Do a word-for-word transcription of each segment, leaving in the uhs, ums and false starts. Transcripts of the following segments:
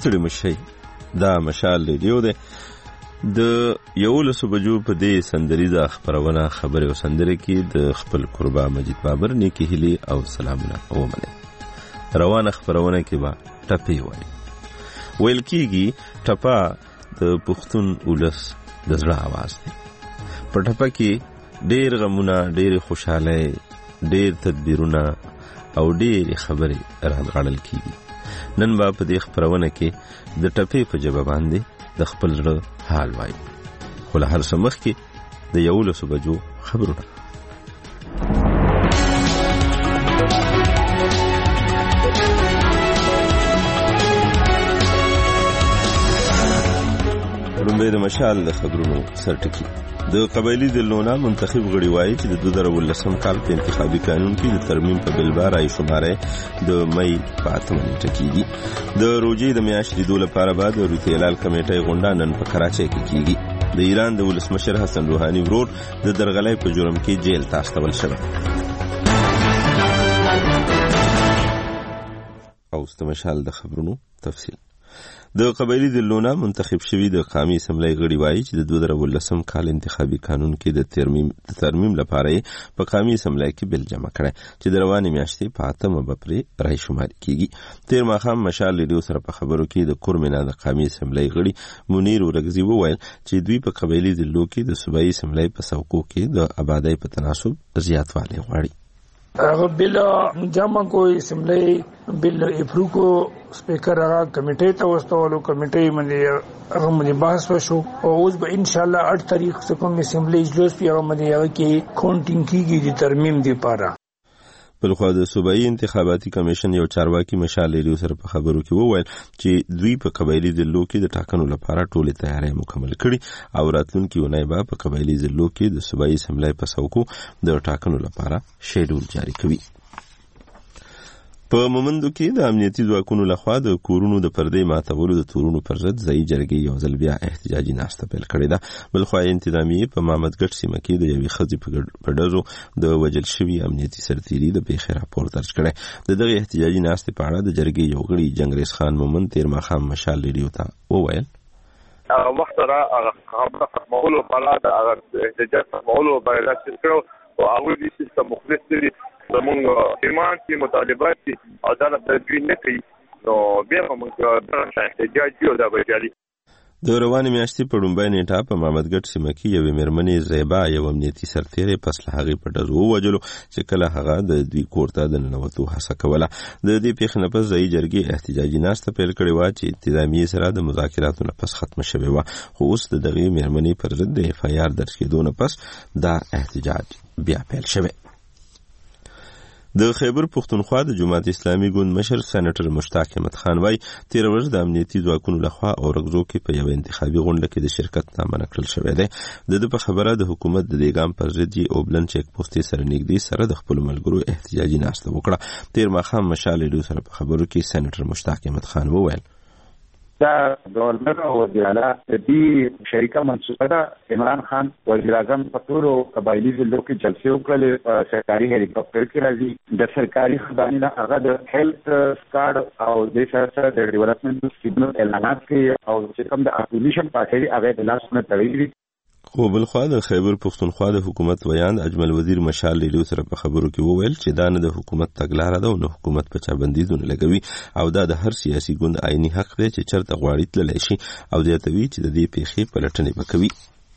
ستړي مشئ. دا مشال ریډیو دی. د یولسو بجو په دې سندریزه خپرونه خبرې او سندرې کې د خپل قربا مجید بابر نیکی هیلي او سلامونه ومنئ. روانه خپرونه کې به ټپې وایي. ویل کېږي ټپه د پښتون ولس د زړه آواز دی. په ټپه کې ډېر غمونه، ډېرې خوشحالۍ، ډېر تدبیرونه او ډېرې خبرې رانغاړل کېږي. نن به په دې خپرونه کې د ټپې په ژبه باندې د خپل زړه حال وایو. خو له هر څه مخکې د یولسو بجو خبرونه. لومړی د مشال د خبرونو سرټکي. د قبایلي ضلعونو منتخب غړي وایي چې د دوه زره اوولسم کال په انتخابي قانون کې د ترمیم په بل بار رایې شمارې د مئی په اتمه نیټه کېږي. د روژې د میاشتې لیدو لپاره به د روتي هلال کمیټۍ غونډه نن په کراچۍ کې کېږي. د ایران د ولسمشر حسن روحاني ورور د درغلۍ په جرم کې جیل ته استول شوی. اوس د مشال د خبرونو تفصیل. د قبایلي ضلعونو منتخب شوي د قومي اسمبلی غړي وایي چې د دوه زره اوولسم کال انتخابي قانون کې د ترمیم د ترمیم لپاره په قومي اسمبلی کې بل جمع کړی چې د روانې میاشتې په اتمه به پرې رایې شماري کېږي. تېر ماښام مشال ریډیو سره په خبرو کې د کورمنا د قومي اسمبلی غړي منیر ورغزي وویل چې دوی په قبایلي ضلعو کې د صوبایي اسمبلی په څوکو کې د آبادۍ په تناسب زیاتوالی غواړي. هغه بل جمع کو اسمبلی بل افرو کو سپیکر هغه کمیټې ته واستولو. کمیټې باندې هغه باندې بحث وشو او اوس به ان شاء الله اټ تاریخ څخه کوم اسمبلی اجلاس په هغه باندې هغه کې کونټینګ کیږي د ترمیم لپاره. بلخوا د صوبایي انتخاباتي کمیشن یو چارواکي مشال ریډیو سره په خبرو کې وویل چې دوی په قبایلي ضلعو کې د ټاکنو لپاره ټولې تیاری مکمل کړي او راتلونکي اونۍ به په قبایلي ضلعو کې د صوبایي اسمبلی په څوکو د ټاکنو لپاره شیډول جاری کوي. په مومندو کې د امنیتي ځواکونو لخوا د کورونو د پردې ماتولو د تورونو پر ضد ځایي جرګې یو ځل بیا احتجاجي ناسته پیل کړې ده. بلخوا انتظامیې په محمدګټ سیمه کې د یوې ښځې په ډزو د وژل شوي امنیتي سرتیري د پیښې راپور درج کړی. د دغې احتجاجي ناستې په اړه د جرګې یو غړي جنګریز خان مومند تېر ماښام مشال ریډیو ته وویل هغه وخت را هغه خبره ختمولو په اړه د هغه احتجاج ختمولو باید چې کړو او هغه دې سیستم مخالف دي زمونږ ایمان چې مطالبات دي عدالت تدوین نه کوي نو بیا موږ دا احتجاج یو دا ویلي. د روانې میاشتې په لومبۍ نیټه په محمدګټ سیمه کې یوې مېرمنې زیبا یو امنیتي سرتیری پس له هغې په ډزو ووژلو چې کله هغه د دوی کور ته د ننوتو هڅه کوله. د دې پیښې نه پس ځایي جرګې احتجاجي ناسته پیل کړې وه چې انتظامیې سره د مذاکراتو نه پس ختمه شوې وه. خو اوس د دغې مېرمنې پر ضد د اف آی آر درج کېدو نه پس دا احتجاج بیا پیل شوی. د خیبر پښتونخوا د جماعت اسلامي ګوند مشر سېنیټر مشتاق احمد خان وايي تېره ورځ د امنیتي ځواکونو لخوا اورګزو کې په یوه انتخابي غونډه کې د شرکت نامنع کړل شوی دی. د ده په خبره د حکومت د دې ګام پر ضد یې اوبلن چیک پوسټې سره نږدې سره د خپلو ملګرو احتجاجي ناسته وکړه. تېر ماښام مشال ریډیو سره په خبرو کې سېنیټر مشتاق احمد خان وویل دا گورنر او وزیر اعلی د دې شریکه منصوبه ده. عمران خان وزیر اعظم په ټولو قبایلي ضلعو کې جلسې وکړلې په سرکاري هلیکاپټر کې راځي. د سرکاري خزانې نه هغه د هیلث کارډ او د سره سره د ډیولپمنټ سکیمونو اعلانات کوي او چې کوم د اپوزیشن پارټي هغه د لاسونه تړلي. خو بلخوا د خیبر پښتونخوا د حکومت ویاند اجمل وزیر مشال ریډیو سره په خبرو کې وویل چې دا نه د حکومت تګلاره ده او نه حکومت په چا بندیزونه لګوي او دا د هر سیاسي ګوند عیني حق دی چې چرته غواړي تللی شي او زیاتوي چې د دې پیښې پلټنې به کوي.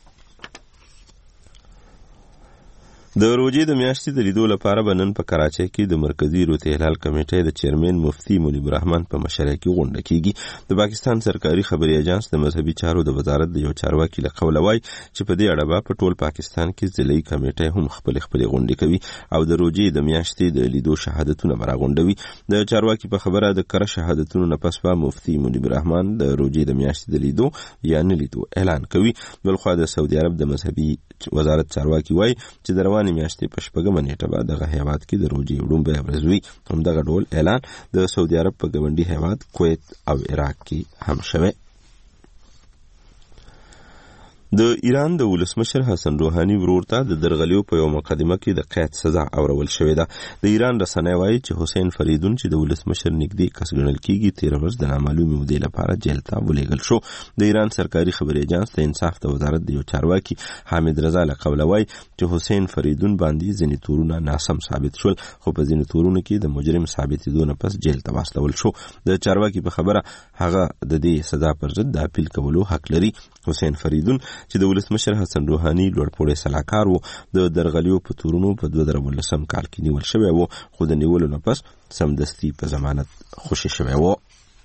د روژې د میاشتې د لیدو لپاره به نن په کراچۍ کې د مرکزي روتي هلال کمیټې د چیرمن مفتي منیب الرحمن په مشرۍ کې غونډه کېږي. د پاکستان سرکاري خبري اژانس د مذهبي چارو د وزارت د یو چارواکي له قوله وایي چې په دې اړه به په ټول پاکستان کې ضلعي کمیټې هم خپلې خپلې غونډې کوي او د روژې د میاشتې د لیدو شهادتونه به راغونډوي. د چارواکي په خبره د کره شهادتونو نه پس به مفتي منیب الرحمن د روژې د میاشتې د لیدو یا نه لیدو اعلان کوي. بلخوا د سعودي عرب د مذهبي وزارت چارواکي وایي چې د روانې میاشتې په شپږمه نیټه به دغه هیواد کې د روژې وړومبی ورځ وي. همدغه ډول اعلان د سعودي عرب په ګاونډي هیواد کویت او عراق کې هم شوی. د ایران د ولسمشر حسن روحاني ورور ته د درغلیو په یو مقدمه کې د قید سزا اورول شوې ده. د ایران رسنۍ وایي چې حسین فریدون چې د ولسمشر نږدې کس ګڼل کیږي تیر ورځ د نامعلومې مودې لپاره جیل ته ولېږل شو. د ایران سرکاري خبري اژانس د انصاف د وزارت د یو چارواکي حامد رضا له قوله وایي چې حسین فریدون باندې ځینې تورونه ناسم ثابت شول، خو په ځینې تورونو کې د مجرم ثابتېدو نه پس جیل ته واستول شو. د چارواکي په خبره هغه د دې سزا پر ضد د اپیل کولو حق لري. حسین فریدون چې د ولسمشر حسن روحاني لوړپوړی سلاکار و، د درغلیو په تورونو په دوه زره ولسم کال کې نیول شوی و، خو د نیولو نه پس سمدستي په ضمانت خوشي شوی و.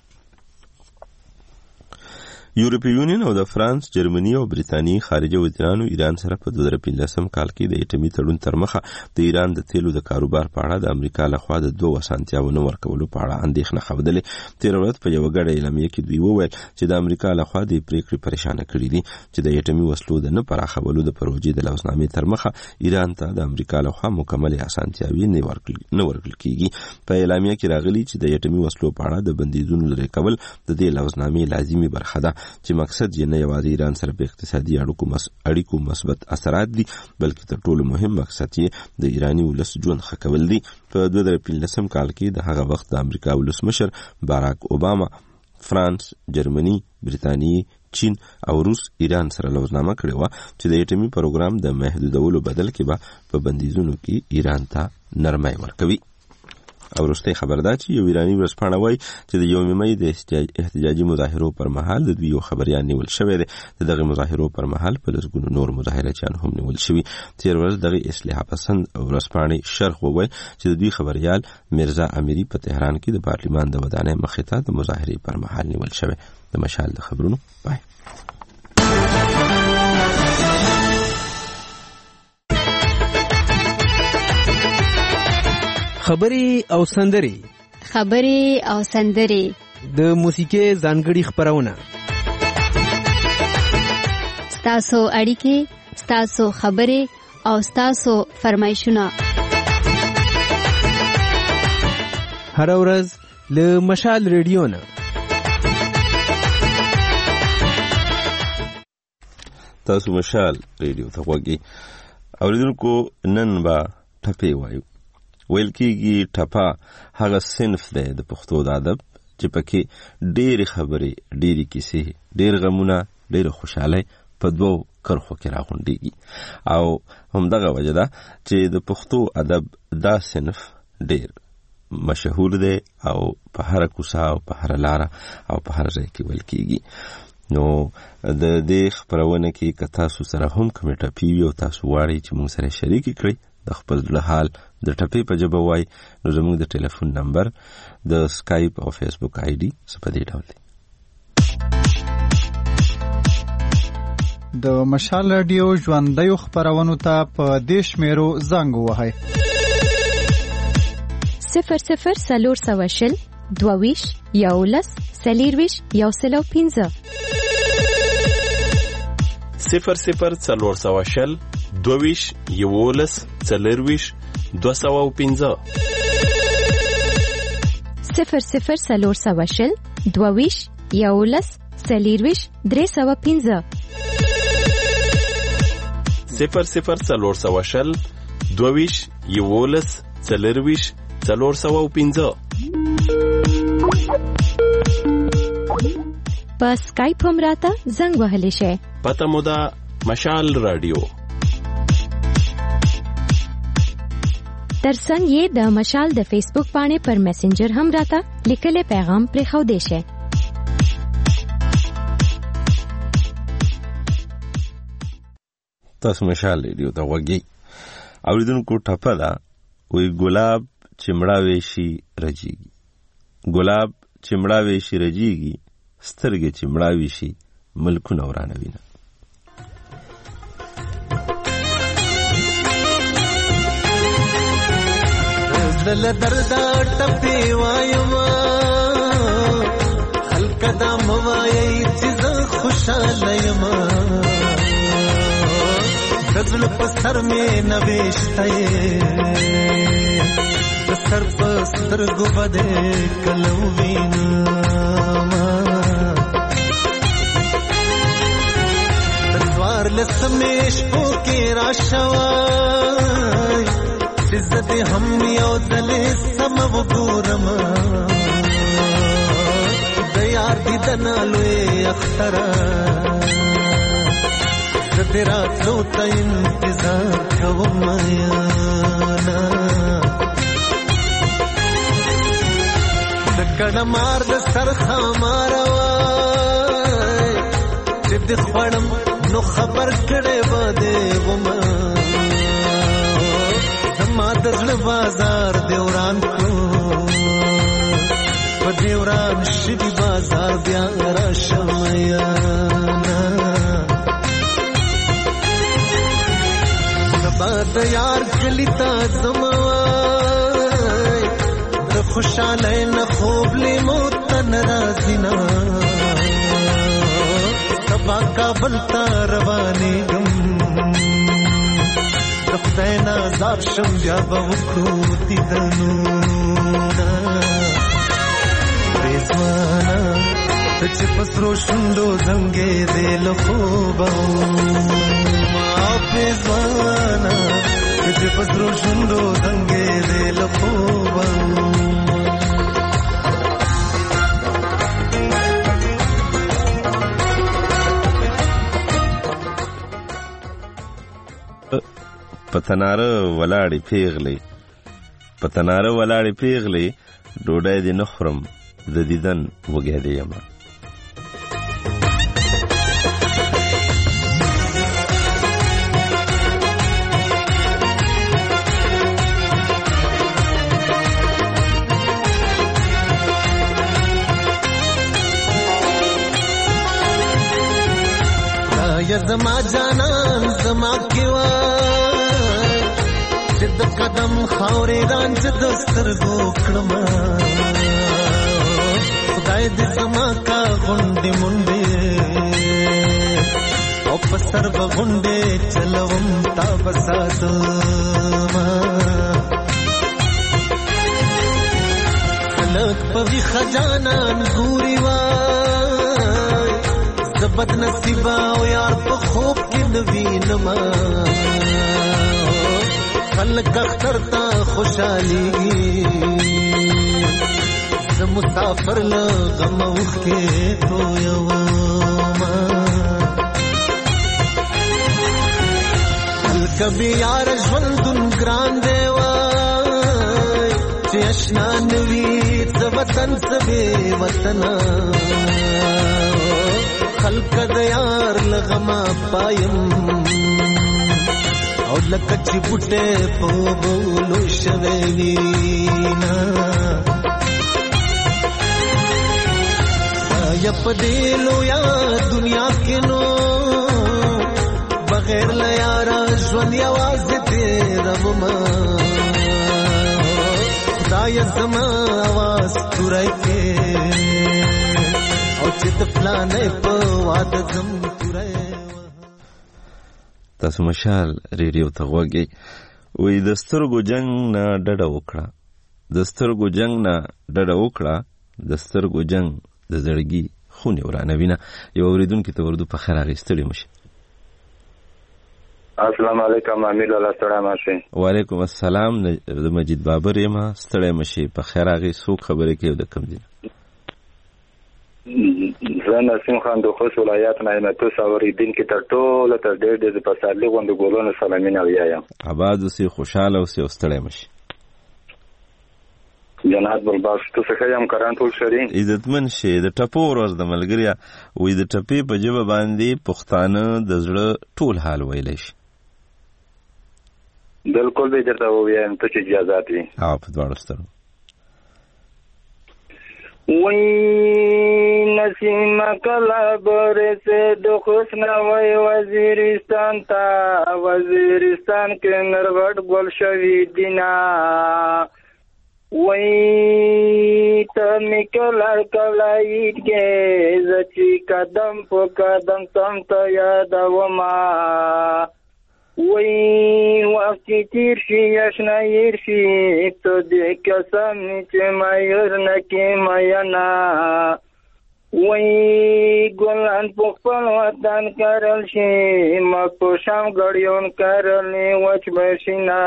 یورپی یونین او د فرانس، جرمني او بریتانیې خارجه وزیرانو ایران سره په دوه زره پنځلسم کال کې د اټومي تړون تر مخه د ایران د تیلو د کاروبار په اړه د امریکا لخوا د دوه اسانتیاوو نه ورکولو په اړه اندېښنه ښودلې. تېره ورځ په یوه ګډه اعلامیه کې دوی وویل چې د امریکا لخوا د پریکړې پریشانه کړي دي چې د اټومي وسلو د نه پراخولو د پروژې د لوزنامې تر مخه ایران ته د امریکا لخوا مکملې اسانتیاوې نه ورکړل کیږي. په اعلامیه کې راغلي چې د اټومي وسلو په اړه د بندیزونو لرې کول د دې لوزنامې لازمي برخه ده چې مقصد یې نه یوازې ایران سره په اقتصادي اړیکو مثبت اثرات دي، بلکې تر ټولو مهم مقصد یې د ایراني ولس ژوند ښه کول دي. په دوه زره پنځلسم کال کې د هغه وخت د امریکا ولسمشر باراک اوباما فرانس، جرمني، بریتانیې، چین او روس ایران سره لوزنامه کړې وه چې د اټومي پروګرام د محدودولو بدل کې به په بندیزونو کې ایران ته نرمۍ ورکوي. او وروستۍ خبر ده چې یو ایراني ورځپاڼه وایي چې د یوم مۍ د احتجاجي مظاهرو پر مهال د دوی یو خبریال نیول شوی دی. د دغه مظاهرو پر مهال په لسګونو نور مظاهرچیان هم نیول شوي. تېر ورځ دغه اصلاح پسند ورځپاڼې شرق وویل چې د دوی خبریال میرزا امیري په تهران کې د پارلیمان د ودانۍ مخې ته د مظاهرې پر مهال نیول شوی. د مشال د خبرونو پای. خبري او سندري خبري او سندري د موسیقي ځانګړي خبرونه، ستاسو اړیکې، ستاسو خبري او ستاسو فرمایشونه هر ورځ له مشال ریډیو نه. تاسو مشال ریډیو ته غوږی اوریدونکو. نن به ټپې وایو. ویل کېږي ټپه هغه صنف دی د پښتو د ادب چې پکې ډېرې خبرې، ډېرې کیسې، ډېر غمونه، ډېره خوشحالۍ په دوو کرښو کې راغونډېږي. او همدغه وجه ده چې د پښتو ادب دا صنف ډېر مشهور دی او په هره کوڅه او په هره لاره او په هر ځای کې ویل کېږي. نو د دې خپرونه کې که تاسو سره هم کومې ټپې وي او تاسو غواړئ چې موږ سره شریکې کړئ، د خپل زړه حال د ټپې په ژبه وای، نو زموږ د ټلیفون نمبر، د سکایپ او فیسبوک آی ډي څه په دې ډول دی. د مشال رادیو ژوندیو خپرونو ته په دې شمیرو زنګ ووهئ: صفر صفر څلور سوه شل دوه ویشت یولس څلېرویشت یو سل او پنځه، صفر صفر څلور سوه شل دوه ویشت یولس څلېرویشت دوه سوه او پنځه، صفر صفر څلور سوه شل دوه ویشت یولس څلېرویشت درې سوه پنځه، صفر صفر څلور سوه شل دوه ویشت یولس څلېرویشت څلور سوه او پنځه. په سکایپ هم راته زنګ وهلی شئ. پته مو ده مشال رادیو. ترڅنګ یې د مشال د فیسبوک باندې پر میسنجر هم راته لیکلی پیغام پرېښودی شئ. تاسو مشال ریډیو ته غوږی. اوریدونکو ټپه ده، وی ګلاب چې مړاوی شي رجیږي، ګلاب چې مړاوی شي رجیږي، سترګې چې مړاوی شي ملکونه ورانوینه. زل دردا ټپې وایما خلک دا موایي چې خوشاله یم، غزل په سر مې نوشته د سر په سترګو باندې کلو وینم، د ځوار لسمیش پوکی را شوای عزت هم یو دلی سم وګورم د یار دیدنا لوی اخترا زه راتلو ته انتظار کوم یانا د کډه مار د سرخه ماروای چې د خوړم نو خبر کړي باندې ومه زما د زړه بازار دیوران کو په دیوران شګي بازار بیا را شمایانا سبا د یار کلی تا زموای د خوشاله نه خوب لیمو تن رازینا سبا کابل تا رواني غم د خدای نازار شم بیا به وکړو دیدنونه پریزوانا ته چې په سرو شونډو زنګې دې له خوبه ما پریزوانا ته چې په سرو شونډو زنګې دې له خوبه پتناره ولاړې پیغلې پتناره ولاړې پیغلې ډوډۍ دې نه خورم د دیدن وږی دی یمه یا زما جانان زما کیوا د قدم خاورې رانج د سترګو کړم خدای دې زما کا غونډې منډې او په سر به غونډې چلوم تا بساتما خلک په ویښه جانان ګوري وای زه بد نصیبه او یار په خوب کې نه وینما خلق اختر تا خوشحالیگی ز مسافر لغم اوخی تو یوما کبھی یار ژوندون گران دیوای چې اشنا نوی ز وطن سبی وطنا خلق د یار لغم پایم او لکه چې بوټه په بولو شوي وینا یا په دې لویا دنیا کې نو بغیر له یاره ژوند یوازې تېروم خدای زما اواز توری کې او چې د پلانې په واده ځم توری تاسو مشال ریډیو ته غوږی وی د سترګو جنگ نه ډډه وکړه د سترګو جنگ نه ډډه وکړه د سترګو جنگ د زړګي خونې ورانوینه یو اوریدونکي ته وردو په خیر اخیستلی مشي السلام علیکم امیر الله ستړی مشي وعلیکم السلام د مجید بابر یم ستړی مشي په خیر اخی څوک خبرې کوي د کم دي زه نسیم خان د خوست ولایت نه یم تاسو اوریدونکي تر ټولو تر ډېر د پسرلي غونډې ګولونو سلامونه وایم آباد اوسئ خوشحاله اوسئ او ستړی مشي جناب بلباس تاسو ښه یم کران ټول شری عزتمن شي د ټپو ورځ د ملګریا وې د ټپې په ژبه باندې پښتانه د زړه ټول حال ویلی شي بالکل به درته ووایم ته چې اجازه وي ها په دواړو سترګو وی نسیم کلا برسه د خوشنا وی وزیرستان تا وزیرستان کې نروټ ګل شوی دینا وی ته میکلا کلا ایت کې زچی قدم په قدم تم ته یاد وما وی وقت تیر شي اشنا ير شي ته دې قسم چې ما ير نکې ما ینا وی ګلان په خپل وطن کرل شي مکو شام غړیون کرل وچ بشینا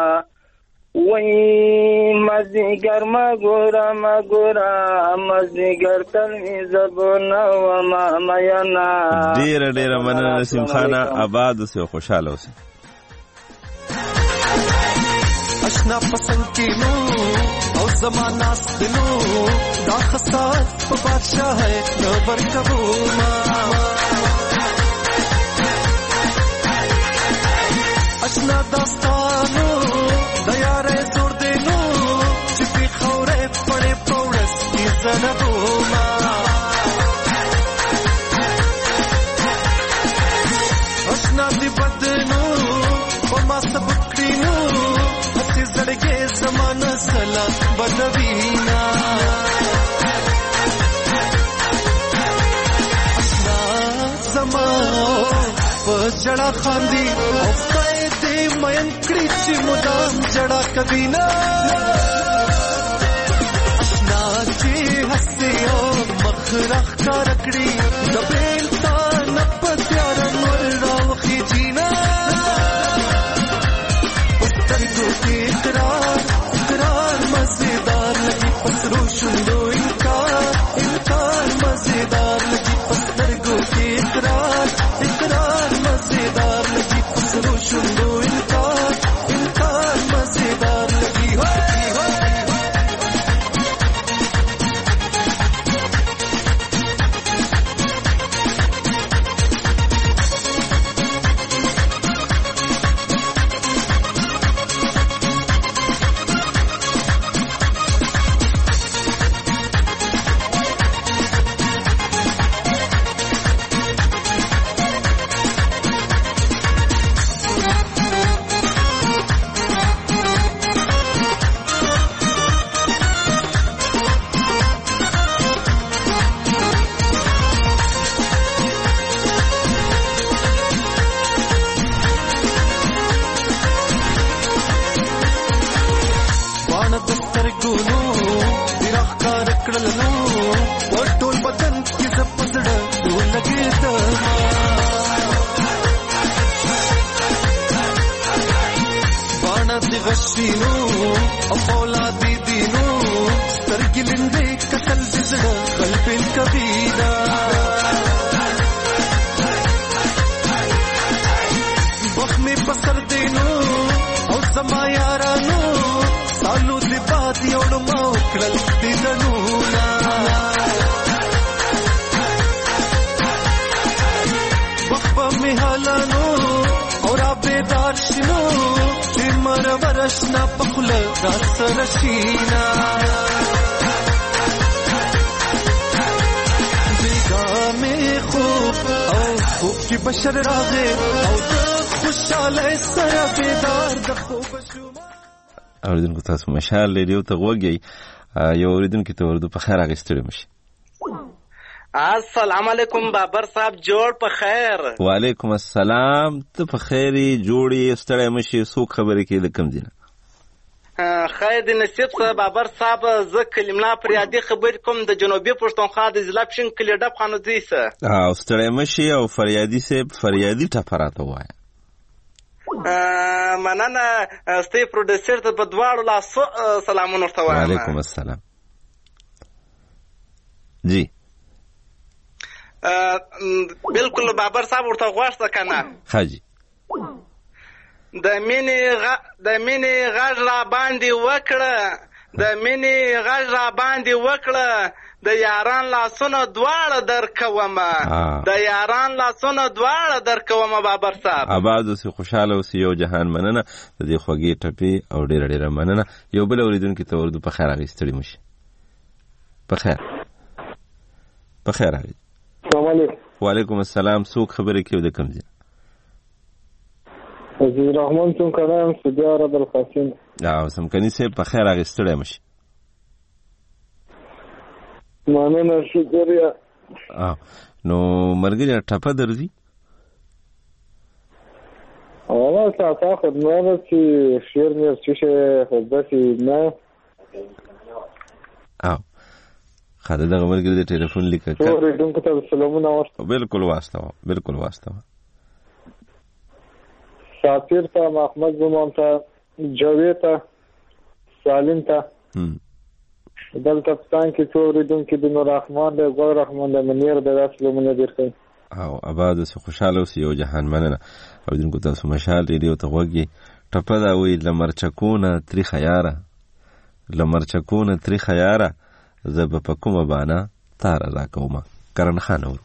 وی مزدیگر ما ګورا ما ګورا مزدیگر تل می زبونه و ما مینا. ډیر ډیر مننه نسیم خانه، آباد اوسئ، خوشاله اوسئ. اشنا پسند کینو او زمانہ ستنو دا خسات په بادشاہ ہے نور کبوما اشنا داستانو دیارے زور دینو چپی خورے پڑے پوڑس کی زنبوما اشنا دی بدنو وما سبکینو زړګي زمانہ سلا بدوینا اشنا زمانو پجړه خاندي او دې مېن کړی چې مدام جړه کبینا اشنا چې حسيو مخرخ کړکړي دبل تا نپ پیار نور راوخي جینا اقرار اقرار مزیدار لگی پسرو شندو انکار انکار مزیدار لگی پسرگو کی اقرار اقرار مزیدار لگی پسرو شندو انکار انکار مزیدار لگی ہوئی ہوئی بشر راغه او خوشاله سره بیدار د خوب شوم. اوریدونکو تاسو مشال ریډیو ته وګورئ، یو اوریدونکو ته ورته په خیر اغستړی مشي. السلام علیکم بابر صاحب، جوړ په خیر. وعلیکم السلام، ته په خیری جوړی ستړی مشي، څوک خبرې کوي د کوم دینه؟ خیر د نصیب صاحب بابر صاحب، زه کلمنا پریادي خبر کوم د جنوبي پښتونخوا د ضلع پښین کلی ډب خانوزي سره. او ستړی مشي او فریادي صاحب فریادي ټپراته وایي. مننه ستې پروډوسر ته په دواړو لاسو سلامونه ورته وایم. وعلیکم السلام. جی بالکل بابر صاحب ورته غواړم کنه حاجی د مینې غ د مینې غږ را باندې وکړه د مینې غږ را باندې وکړه د یاران لاسونه دواړه درکومه د یاران لاسونه دواړه درکومه بابر صاحب. آباد اوسئ، خوشاله اوسئ، یو جهان مننه د دې خوږې ټپې او ډېره ډېره مننه. یو بل اوریدونکي ته ورته په خیر اغېستړي مشي. په خیر په خیر اغېست. السلام علیکم. وعلیکم السلام، څوک خبرې کوي د کوم ځای؟ عزیز رحمان چون کرایم سعودي عرب القاسم. او سمکني صاحب په خیر اغېستړی مشي. مننه، شکریه. نو مرګري ټپه درځي؟ والله ساعتا خدمت چې شعر مې چې خدمت نه. او خاله دغه ملګری د ټلیفون لیکه ټول ریډونکو ته سلامونه واستوه. بالکل واستوه بالکل واستوه. ساتیر ته، محمد زمان ته، جاوید ته، سالم ته، دلته پستان کې څو ریډونکي د نور رحمان د ګل رحمان د منیر د داس سلامونه درکوي. او آباد اوسې خوشحاله اوسې یو جهان مننه. اوریدونکو تاسو مشال ریډیو ته غوږ ټپه دا وایي لمرچکونه تریخه یاره لمرچکونه تریخه یاره زه به په کومه بانه تاره راکومه. کرن خان ورو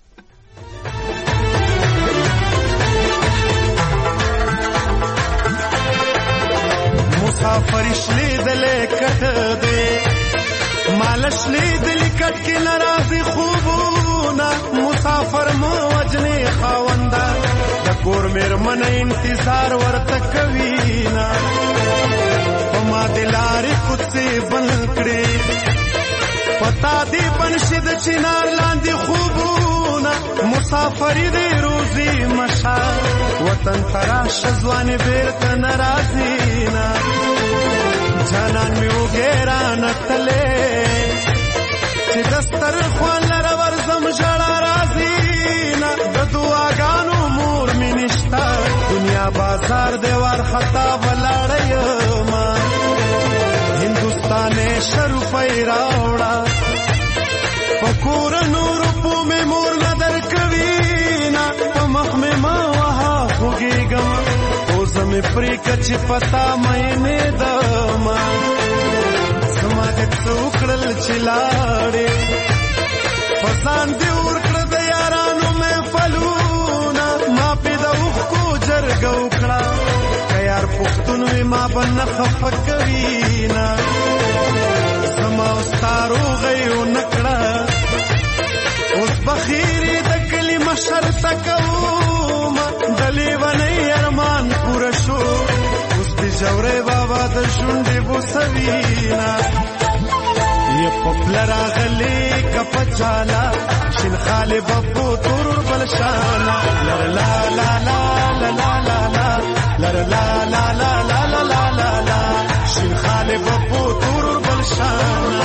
مسافر شلیدلې کټ دې مال شلیدلې کټ کې ناراضي خوبونه مسافر مو وجنې خاونده د کور مېرمن انتظار ورته کوي نه په ما دلارې کوڅې بند کړې پتا دې بنشي د چنار لاندې خوبونه مسافرې دې روزي مشا وطن تراش ځوانې بیرته ناراضي نه جانان مې وګیرا نتلې چې دستر خوان لره ورزم ژړا راځي نه د دعاګانو مور مې نشته دنیا بازار دې ورخطا ولاړه یما هندوستان شرفای راوړه پکور نور په مې مور نظر کوي نه په مخ مې ما وها خوږېږم اوس مې پرې کچې پتا مې نه دما زما دې څوکړل چې لاړې پسان دې ورکړه د یارانو مې فلونه ما پې د اوښکو جرګه وکړه که یار پښتون وي ما به نه خفه کوي نه زما ستا روغۍ ونه کړه اوس بخیرې د کلي مشر ته کومه د لیونۍ ارمان پوره شو اوس د ژورې بابا د شونډې بوسوینه یې په پله راغلې که په چاله شین خالې به په تور بلشانه لر لا لا لا لا لا لا لا لر لا لا لا لا لا لا لا لا شین خالې به په تور بلشانه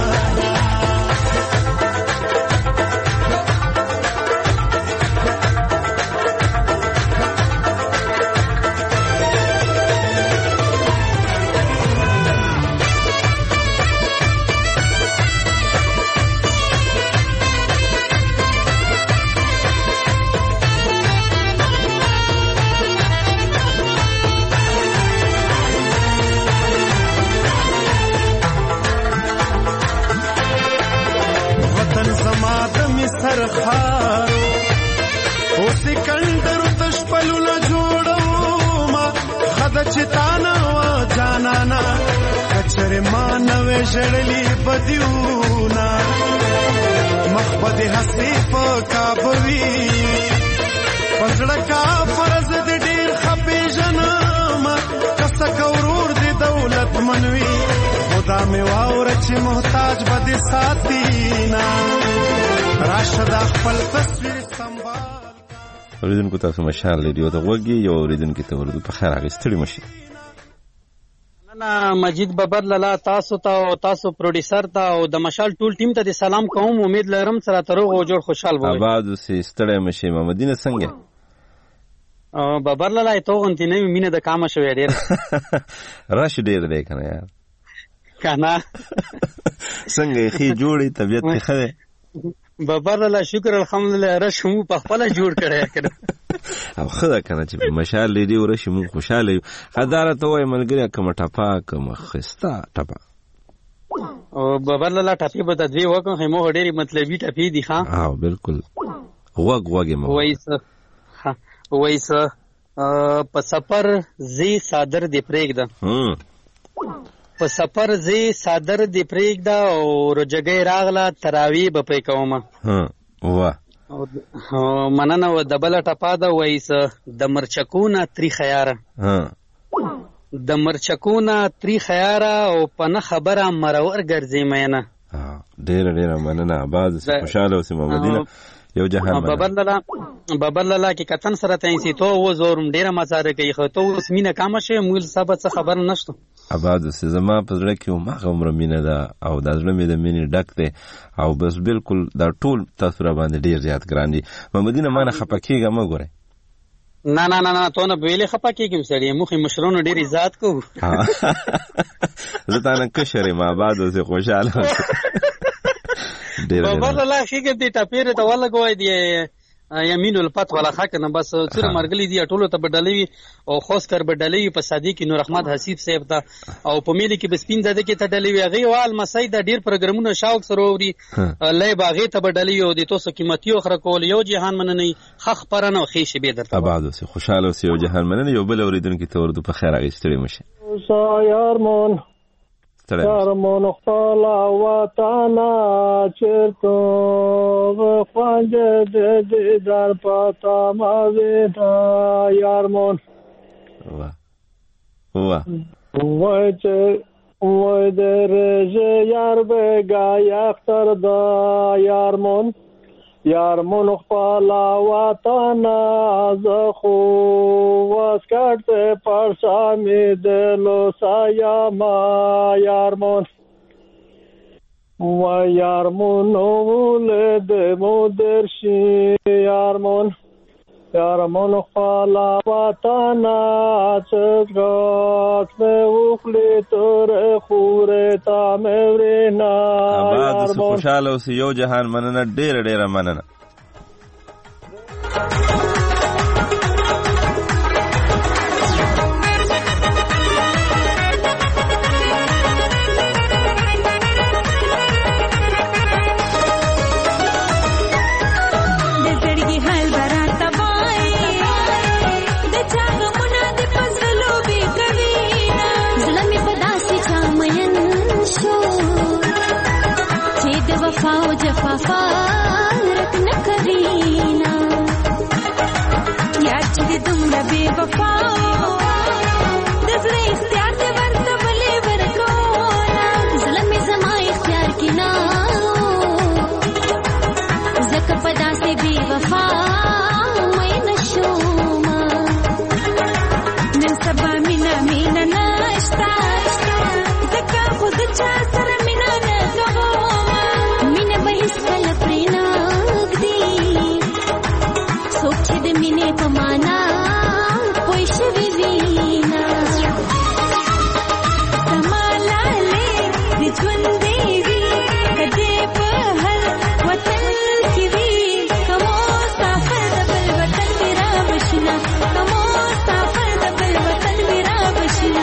سرخارو او سکندر تشپلونه جوړو ما خد چتانا وا جانانا کچره ما نوې جړلې بدیونا مخبد حسیف کابوی پزړه کا فرض دې ډیر خپې جنما کس کورور دې دولت منوي خدا می واور چې محتاج بده ساتینا راشد خپل تصویر سنبال. اوریدونکو تاسو مشال ریډیو ته غوږی یو اوریدونکو ته ورته په خیر اغستړي مشي. نه مجید ببر لاله تاسو ته او تاسو پروډوسر ته او د مشال ټول ټیم ته د سلام کوم. امید لرم سره تروغ او جوړ خوشحال وو. آباد اوسې ستړی مشي. محمدینه څنګه ببر لاله ته غونتی نه مینه د کام شوې ډیر راش ډیر دی کنه یار کنه څنګه خې جوړي طبيعت ښه ده ببر الله شکر الحمدلله رشمو په خپل جوړ کړی کړه او خدا کنه چې مشال لري او رشمو خوشاله یو خداره ته وای ملګری کوم ټپا کوم خستا ټپا او ببر الله ټپی به د دوی وکم همو ډېری مطلبي ټپی دي ها ها بالکل وګ وګ مو وایس ها وایس په سفر زی صادر دی پرېګ ده په سفر زی صادر دی پرېږده او روجګۍ راغله تراوی به پرې کومه وه مننه و د بله ټپا ده وایي څه د مرچکونه تریخه یاره د مرچکونه تریخه یاره او په نه خبره مرور ګرځې مینه ډېره ډېره مننه آباد خوشحاله اوسې محمدینه یو جهان ببرلاله ببرلاله کې کتن سره ته انسی تو و زورم ډېره مزاره کوي خو ته اوس مینه کامه شوې موږ سبا څه خبر نشته آباد اوسې. زما په زړه کې هماغه عمره مینه ده او دا زړه مې د مینې ډک دی او بس بالکل دا ټول تاسو را باندې ډېر زیات ګران دي. محمدینه ما نه خفه کېږه مه ګورئ. نه نه نه نه تو نه ویلې خفه کېږم سړی موږ مشرانو ډېر عزت کوو. زه تا نه کشر یم آباد اوسې خوشحاله ډېر بابا الله ښېګه دې ټپېرې ته ولګوئ دې یمین الفت والا خاک نه بس څوره مرګلي دي ټولو ته بدلوي او خاص کر بدلوي په صدیق نور احمد حسیب صاحب ته او په ملي کې بسپین زده کې ته دلوي هغه وال مسای د ډیر پروګرامونو شوق سره اوري لای باغې ته بدلوي او د توسو قیمتي اخره کول یو جهان مننه خخ پرنه او خېشه به درته آباد اوسې خوشاله اوسې یو جهان مننه یو بل اوریدونکو ته ورته په خیر اغستړي مشه. یارمون یارمون خپل وطن چرته خوانج دې در پتا ما ودا یارمون وا وا وای چې وای درې یار بګا یختر دا یارمون یارمون خپل وطن زخو واسکټ پر سامي دلو سایا ما یارمون و یارمون ولد مدرشي یارمون یارمون خپل وطن څګاک نو خلی تر خوره تا مرینا آباد اوسې خوشاله اوسې یو جهان مننه ډېره ډېره مننه. وفا جفا رک نکرینا یا چې دومره بے وفا د زړه اختیار دې ورته بلې ورکونا ظلم زما اختیار کې نه زکه پدا سي بے وفا مې نشوما نن سبا مینا مینا نشتا زکه خود چا سره مینا نه کل پریناک دی سوچ د مینې په معنا پوه شوې وینا کمالاله د ژوند دی وی کدی په هر وطن کې وی کومو سفر د بل وطن میرا بشنا کومو سفر د بل وطن میرا بشنا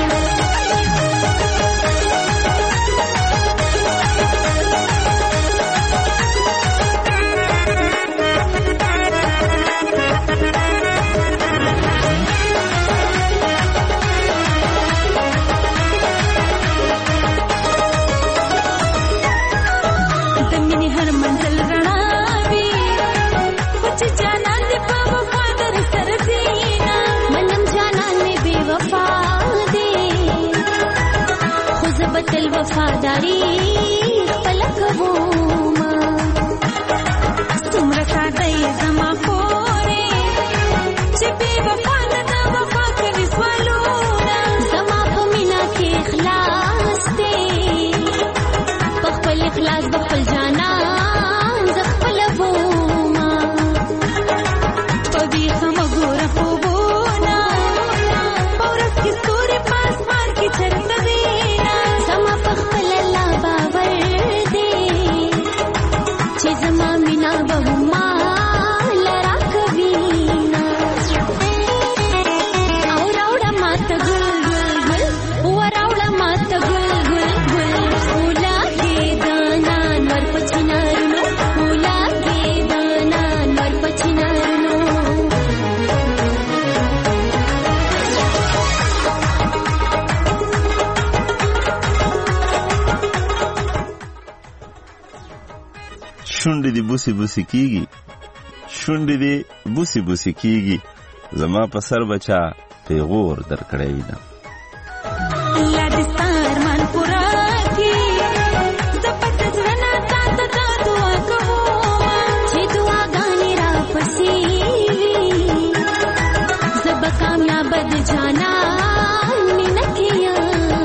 تل وفاداری خپل کوما څومره ساده زما خورې چې بے وفا نه وفا کوي سوالونه زما په مینا کې اخلاص دی په خپل اخلاص په خپل جانا ز خپل ووما په دې سم ګور خوبونه پورس کې ستوري پاس مار کې چرته دی شونډې دې بوسي بوسي کیږي شونډې دې بوسي بوسي کیږي زما په سر بچا پیغور در کړی وینم الله دې ستار مان پورا کی زپت زنا تا ته دعا کوم چې دعا غانې را پسې زب کامیاب د جانا مين کیا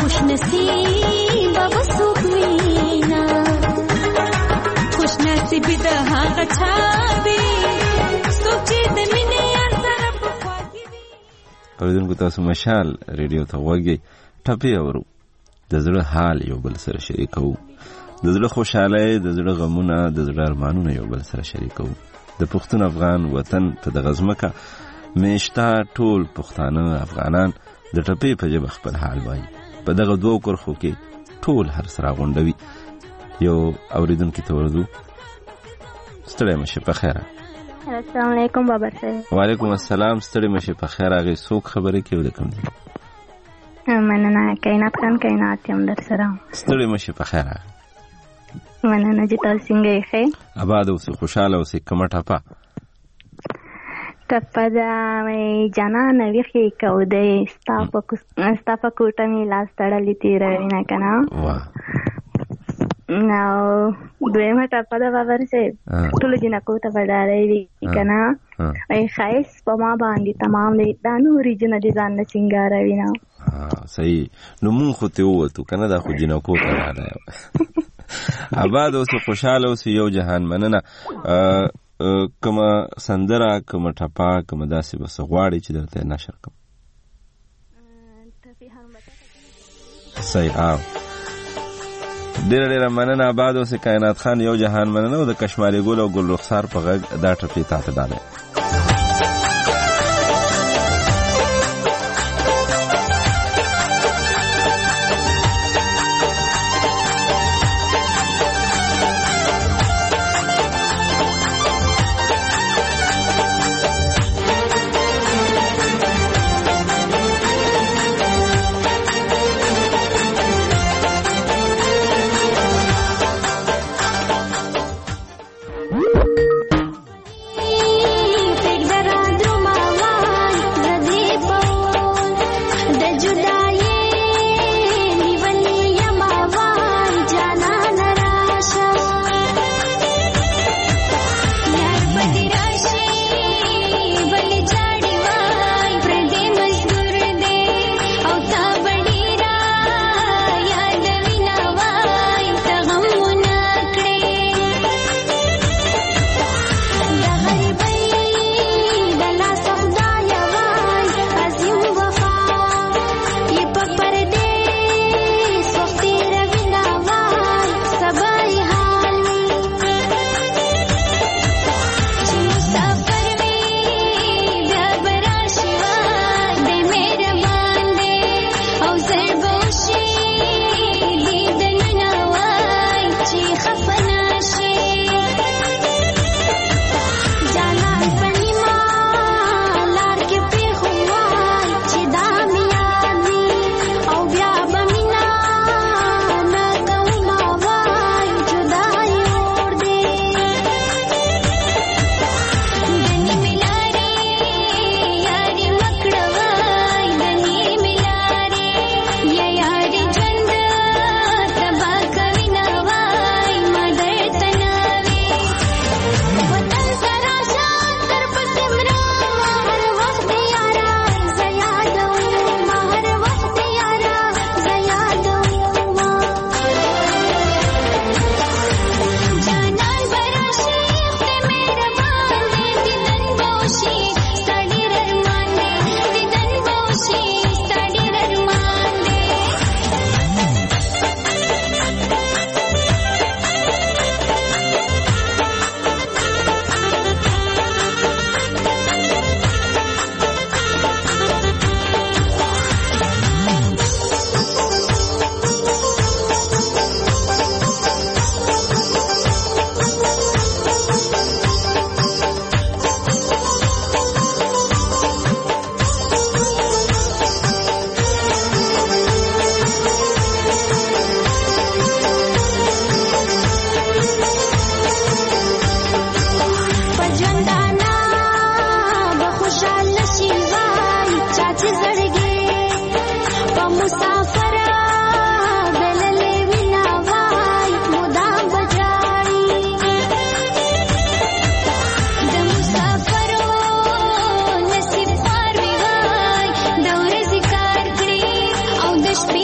خوش نصیب وسوک وینا خوش نصیب د هغه چا دی څوک چې د مینې یار سره په خوا کې وي. اوریدونکو تاسو مشال ریډیو ته وګورئ ټپې اورو د زړه حال یو بل سره شریکو د زړه خوشاله د زړه غمونه د زړه ارمانونه یو بل سره شریکو د پښتون افغان وطن په دغه ځمکه میشته ټول پښتانه افغانان د ټپې په ژبه خپل حال وایي په دغه دوو کرښو کې ټول هر سره غونډوي. یو اوریدونکي ته ورځو. ستړی مشه په خیره. السلام علیکم بابر صاحب. وعلیکم السلام. ستړی مشه په خیره. هغه څوک خبرې کوي د کوم دی؟ مننه کائنات خان کائنات یم در سره. ستړی مشه په خیره. مننه چې تاسو څنګه یې ښه آباد اوسئ خوشحاله اوسئ. کومه ټپه؟ ټپه ده وایي جانانه ویښې کودی ستا په کوټه مې لاس تړلې تېروینه که نه. او دویمه ټپه ده بابر صاحب ټولو جنکو ته به ډالۍ وي که نه وایي ښایست په ما باندې تمام دی دا نورې جنه دې ځان نه سینګاروي نه. صحیح. نو مونږ خو ترې ووتو که نه دا خو جنکو ته ډالۍ آباد اوسئ خوشحاله اوسئ. یو جهان مننه. کومه سندره کومه ټپه کومه داسې به څه غواړئ چې درته نشر کړم؟ صحیح. آو ډېره ډېره مننه آباد اوسئ. کائنات خان یو جهان مننه. او د کشمالي ګل او ګل رخسار په غږ دا ټپې تا ته ډالۍ.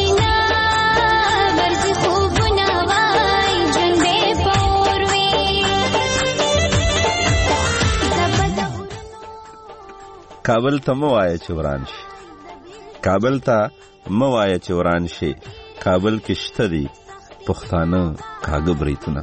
وینا برزي خوبونه وای ژوندې پور وي کابل ته مو وایه چې وران شي کابل ته مو وایه چې وران شي کابل کې شته دي پښتانه کاږه بریتونه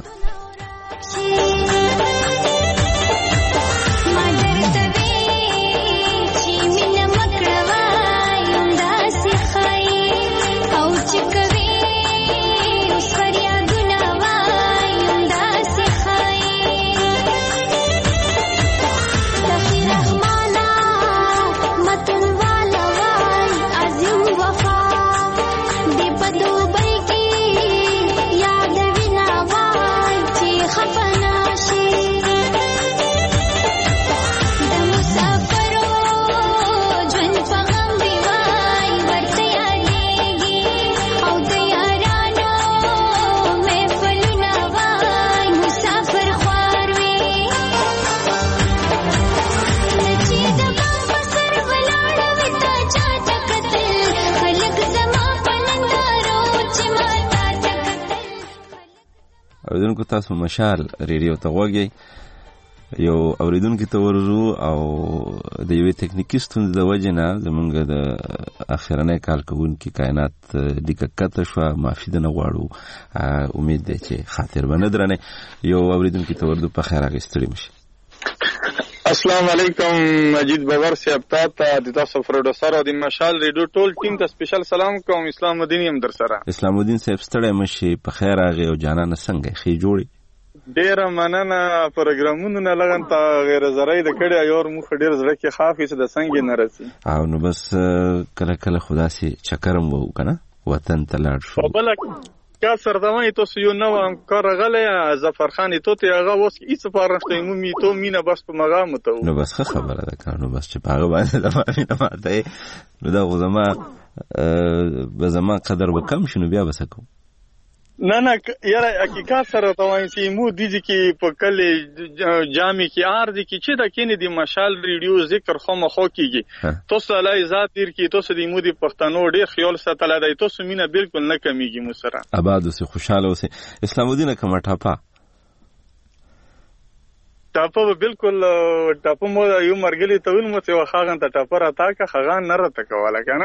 اوریدونکو تاسو مشال ریډیو ته غوږی یو اوریدونکو ته ورزو او د یوې تکنیکی ستونزې د وجې نه زمونږ د اخرنۍ کال کوونکي کائنات لیکه کته شوه معافي دې نه غواړو امید دی چې خاطر به نه درنې یو اوریدونکو ته ورزو په خیر هغې ستړي مشي السلام علیکم مجید بابر صاحب تا ته د تاسو پروډوسر او د مشال ریډیو ټول ټیم ته سپیشل سلام کوم اسلام الدین هم در سره اسلام الدین صاحب ستړی مشي په خیر هغې او جانانه څنګه ښې جوړې ډیره مننه پروګرامونو نه لغن ته غیر زری د کړي یو مخ ډیر زړه کې خافي چې د څنګه نه رسي او نو بس کله کله خدا سي چکرم وو کنه وطن ته لاړ شو بل کا سردمه تاسو یو نو کار غلې ظفر خان ته ته هغه اوس هیڅ پارښتې مو می ته مینه بس په مغام ته نو بس خبره ده کنه بس چې هغه باندې د مینه ماته نو دا غوځما به زما قدر وکم شنو بیا بسکو نه نه یاره حقیقت سره ته وایم چې مو دیږي کې په کله جامع کې ارزي کې چې دا کینې دی مشال ریډیو ذکر خو مخو کیږي تاسو الله عزت دیر کې تاسو د مو دی پښتنو ډیر خیال ساتل دی تاسو مینه بالکل نه کمیږي مو سره آباد اوسه خوشاله اوسه اسلام الدین کومه ټاپا ټاپا بالکل ټاپا مو یو مرګلی ته ول مو ته واخغان ته ټاپا راته کا خغان نه راته کوله کنه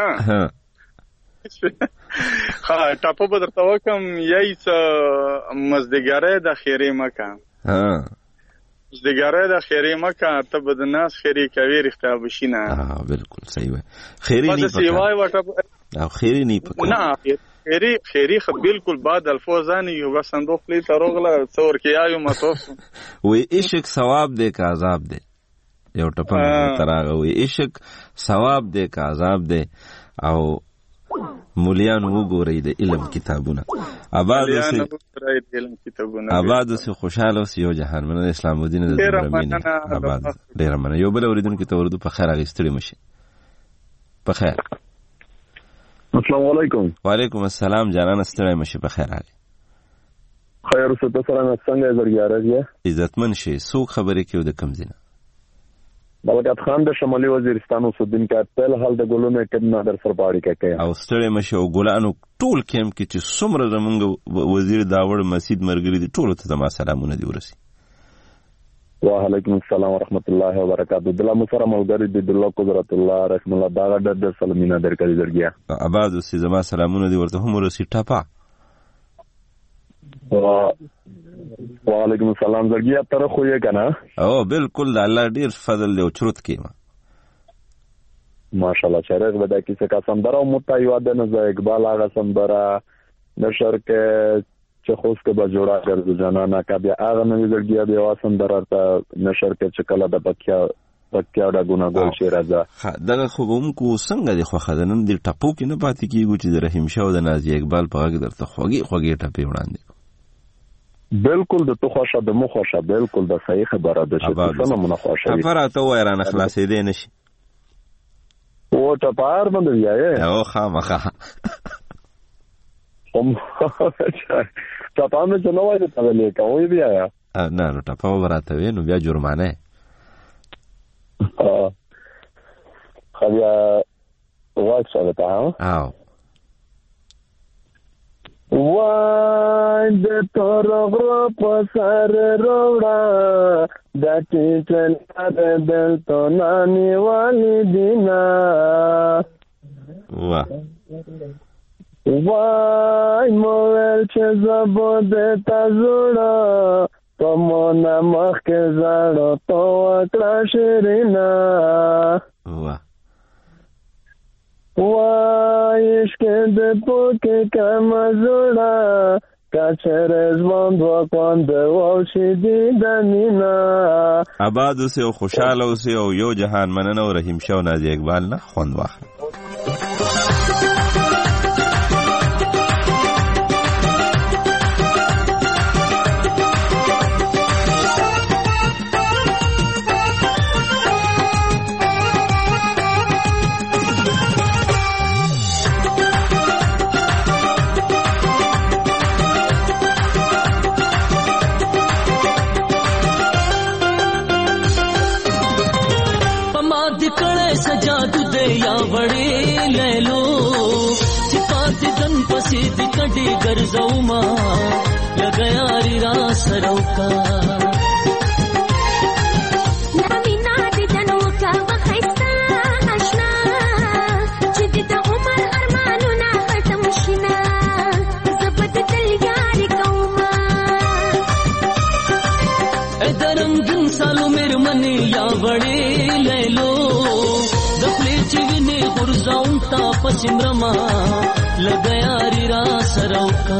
ها ټاپو به درته وکم یای څه مزدګارۍ د خیرې مکه ها مزدګارۍ د خیرې مکه ته به د ناس خیرې کوي رښتا بشینه ها بالکل صحیح وای خیرې نه پکا او خیرې نه پکا نه خیرې خیرې خو بالکل بعد الفوزان یو بس صندوق لې تروغله څور کې یایو متوس وې عشق ثواب دې کا عذاب دې یو ټپه تراغه وې عشق ثواب دې کا عذاب دې او مولیان وګورئ د علم کتابونه آباد اوسئ آباد اوسئ خوشحاله اوسئ یو جهان مننه اسلام الدین د زمرمین آباد ډېره مننه یو بل اورېدونکي ته ورودو په خیر هغې ستړي مشي په خیر السلام علیکم وعلیکم السلام جانانه ستړی مشي په خیر هغې خیر اوسه ته سره څنګه زرګیاره دی عزتمن شي څوک خبرې کوي د کوم ځای نه بلکات خان د شمالي وزیرستان اوسیدون کې خپل حال د ګلونو کډنا در سره باړي کوي او ستړي مشه او ګلانو ټول کېم کې چې څومره زمونږ وزیر داوړ مسجد مرګري دي ټول ته زما سلامونه دي ورسي وعلیکم السلام ورحمت الله وبرکاته دلا مسره مولګری د الله قدرت الله رحم الله دا د سلامینه درکړي درګیا آباد اوسې زما سلامونه دي ورته هم ورسي ټاپا وعلیکم السلام زرګیا تر خو یې کنه او بالکل الله ډیر فضل له چرت کیما ماشاءالله شرق ودا کیسه کا سندره مت یاد نه ز اقبال هغه سندره نشر کې چې خوست کې به جوړا کړو جنانا کا بیا هغه نو زرګیا بیا سندره ته نشر کې چې کله د بکیا بکیا د ګنا ګول شي راځه دغه خو هم کو څنګه د خو خدانن د ټپو کې نه پاتې کیږي چې د رحیم شاه او د نازي اقبال په هغه درته خوږی خوږی ټپې وړاندې بالکل د تو خوښه د مو خوښه بالکل د صحیح خبره ده چې څنګه مونږ خوښه وي افراته وایران خلاصې دي نشي او ته پار باندې یې او خامخه هم ته پام نه نو وایي ته ولې کوي بیا نه نو ته په ورته وي نو بیا جرمانه اه خو بیا وایي څه ده او وای د تور غرو په سر روړه د ټیټن د دلته نانی والی دینا واه وای مویل چې زبو د تزوړه په مونه مخکې زړه تو وکړه شیرینا واه وای عشق د پوکې کم زوړه کچره ژوند وکوند او شي دي د مینا آباد اوسې او خوشحاله اوسې او یو جهان مننه او رحیم شاه او نازي اقبال نه خوند واخله. सीधी कड़ी गर्जऊ माँ लगया रिरा सरोका नमीना दिदनो का वखैसा आशना जिद उमर अरमानु ना खत्म शिना जबत दिल यार कौमा एदरम दिन सालो मेरे मने या बड़े ले लो दफले चिगने गुरजाऊं ता पसिमरमा लगया रिरा सरोका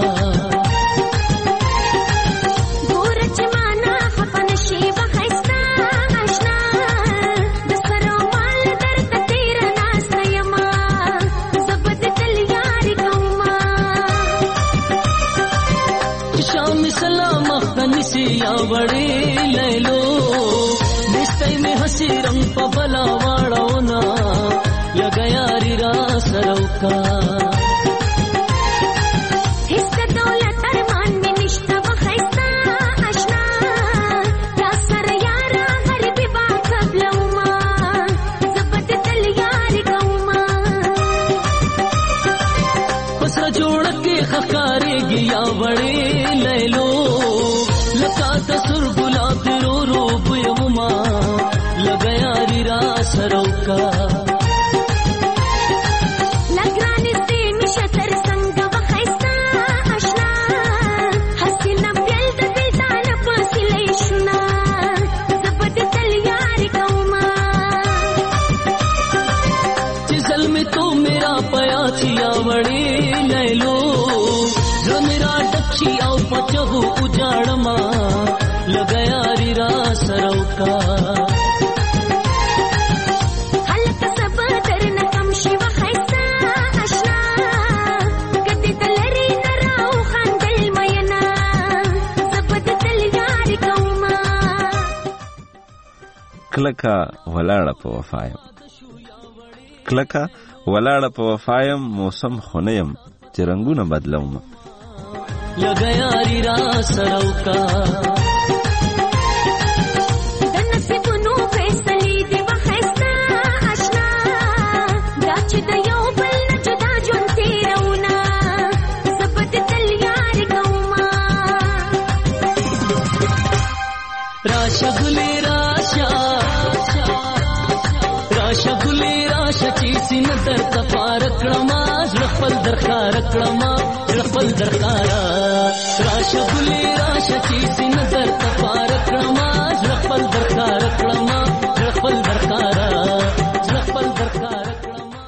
गोरच माना खफन शिव खैस्ता आशना दसरो माल दर्द तेरा नासयमा जबत दिल यार कौमा शाम सलाम खनसी या बड़े ले लो निस्ते में हसी रंग पबला वाड़ोना लगया रिरा सरोका या बड़े ले लो लका तसुर गुलाब रो रो बुयमा लगया रिरा सरोका लगरानी से मिशतर संग वखैसा आशना हसीना बेल्द बेदान पसिलेशना जबत दिल यार कौमा जिसल में तो मेरा पया छिया बड़े ले लो मेरा डक्षी आओ पचहु उजाड़मा लगया रिरा सरोका हलक सब दरन कम शिव खैसा आशना कदी दलरी नराउ खांदल मयना जबत दिल यार कौमा کلکه ولاړه په وفایم کلکه ولاړه په وفایم موسم خونیم چې رنگونه بدلوم लगया रिरा सरोका दनसिबुनु फैसली दे वखैसा आशना दाच दयो बल न जुदा जुन तेरौना सबत दिल यार कौमा राशा गुले राशा राशा गुले राशा चीसी न दर तफारकड़मा रखल दरखारकड़मा रखल दरखारा राशा गुले राशा चीसी न दर तफारकड़मा रखल दरखारकड़मा रखल दरखारा रखल दरखारकड़मा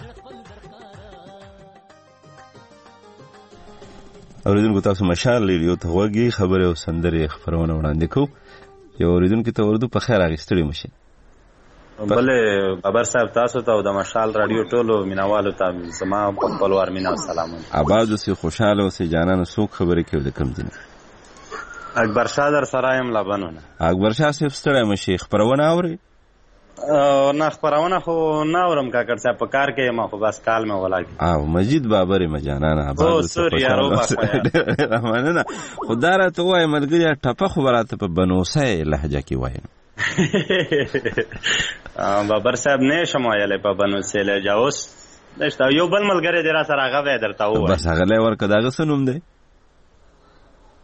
اوریدونکو تاسو مشال ریډیو ته وګورئ خبره او سندره خبرونه وړاندې کوو یو اوریدونکو ته ورته په خیر اغستړي مشي بله بابر صاحب تاسو ته او د مشال رادیو ټولو مینوالو ته زما په خپلوار مینا سلام آباد اوسې خوشاله اوسې جانانه څوک خبرې کوي د کم دي اکبر شاه در سره یم لبنونه اکبر شاه صاحب ستړی مشي خبرونه اوري نه خبرونه خو نه اورم کاکړ صاحب په کار کې ما خو بس کال مې ولاګي او مجید بابر مجانانه آباد او سوري یارو مننه خدا را ته وای ملګری ټپه خبرات په بنوسه لهجه کې وایم بابر صاحب نه شم ویلې په بنوسه لهجه اوس دشته یو بل ملګری دی را سره هغه درته وای بس هغه لای ورکه داغه سنوم دی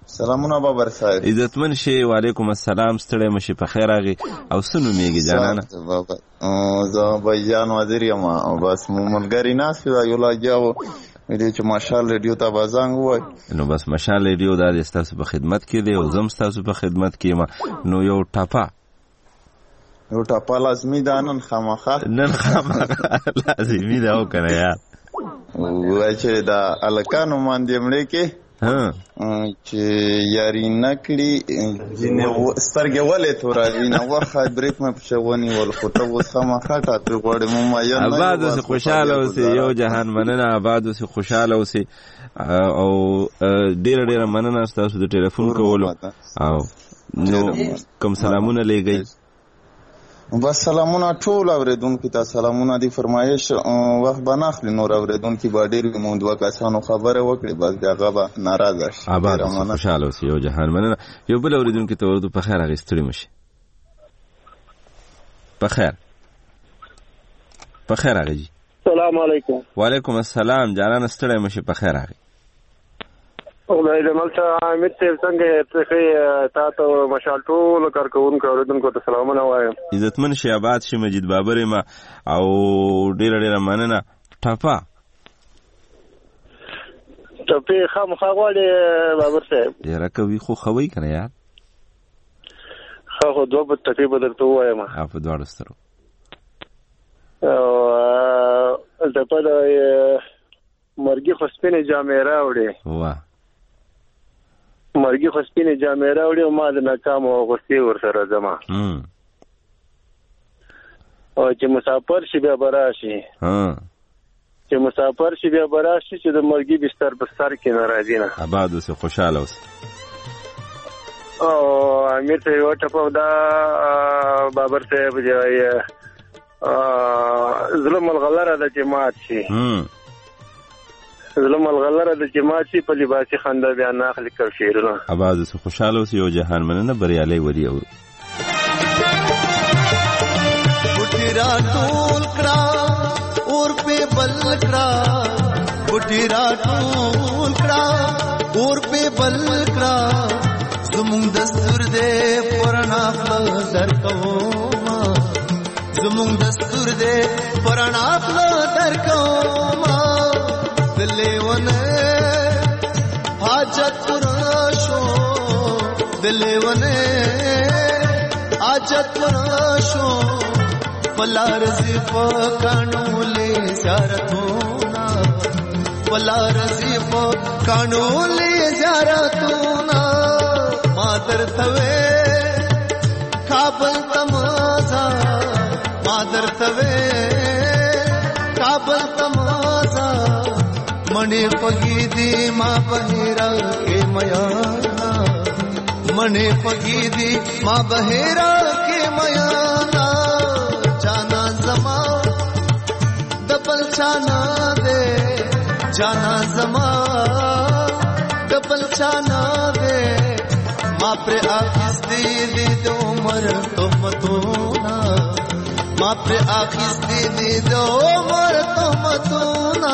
سلامونه بابر صاحب. عزتمن شي. وعلیکم السلام. ستړی مشي په خیر راغی. او څه نومېږي جانانه؟ زه بایجان وزیر یم. بس مو ملګري ناست وي یو لګیا و دې چې ماشال ریډیو ته به زنګ ووایي. نو بس ماشال ریډیو دا د ستاسو په خدمت کې دی او زه هم ستاسو په خدمت کې یم. نو یو ټاپه یو ټاپه لازمي ده نن خامخا نن خامخا لازمي ده او که نه یار وایي چې د هلکانو باندې مړې کې چې یاري نه کړي سترګې ولې تورالي نه وخه بریک مې پسې ونیول خو ته اوس خامخا ټاپې غواړې مو ماین نه آباد اوسې خوشحاله اوسې. یو جهان مننه. آباد اوسې خوشحاله اوسې او ډېره ډېره مننه ستاسو د ټلیفون کولو. او نو کوم سلامونه لیږئ؟ بس سلامونه ټول اورېدونکو ته سلامونه دي. فرمایش وخت به نه اخلي نور اورېدونکي به ډېر وي. مو دوه کسانو خبره وکړي بس بیا هغه به ناراضه شي. آباد خوشحاله اوسې. یو جهان مننه. یو بل اورېدونکي ته وردو په خیر هغې ستړي مه شي. په خیر په خیر هغې جي. سلام علیکم. وعلیکم السلام. جانانه ستړی مه شي. په خیر هغې. خدای دې مل ته حمید صاحب څنګه ښې تا ته مشال ټولو کارکوونکو اورېدونکو ته سلامونه وایم. عزتمن شي. آباد شي. مجید بابر یم او ډېره ډېره مننه. ټپه ټپې خامخا غواړې بابر صاحب؟ ډېره کوي خو ښه وایي که نه یار؟ ښه خو دوه ټپې به درته ووایم. په دواړو سترو. ټپه د مرګي خو سپینې جامې راوړې. واه مرګي خو سپینې جامې راوړې او ما د ناکامو غوستې ورسره ځمه او چې مسافر شي بیا به راشي چې مسافر شي بیا به راشي چې د مرګي بستر په سر کې نه راځي نه. آباد اوسې خوشحاله اوسې. او امیر ته یوه ټپه دا بابر صاحب زړه ملغلره ده چې مات شي زړه ملغلره ده چې مات شي په لباسي خندا بیا نه اخلي کړ شعرونه. آباد اوسې خوشحاله اوسې. یو جهان مننه. بریالی ولي اورو. بوټي را ټول کړه اور په بل کړه بوټي را ټول کړه اور په بل کړه زموږ دستور دې پرانا خپل درکوما زموږ دستور دې پرانا خپل درکوما دلیونه حاجت پورا شو دلیونه حاجت پورا شو پلا رزی پکانو لے زیارتونا پلا رزی پکانو لے زیارتونا مادر توے کابل تمازا مادر توے کابل تمازا मने पगी दी माँ बहेरा के मयाना मने पगी दी माँ बहेरा के मयाना जाना जमा दबल छाना दे जाना जमा दबल छाना दे माँ पे आखिस दी दी दो मर तुम तो ना माँ पे आखिस दी दी दो मर तुम तो ना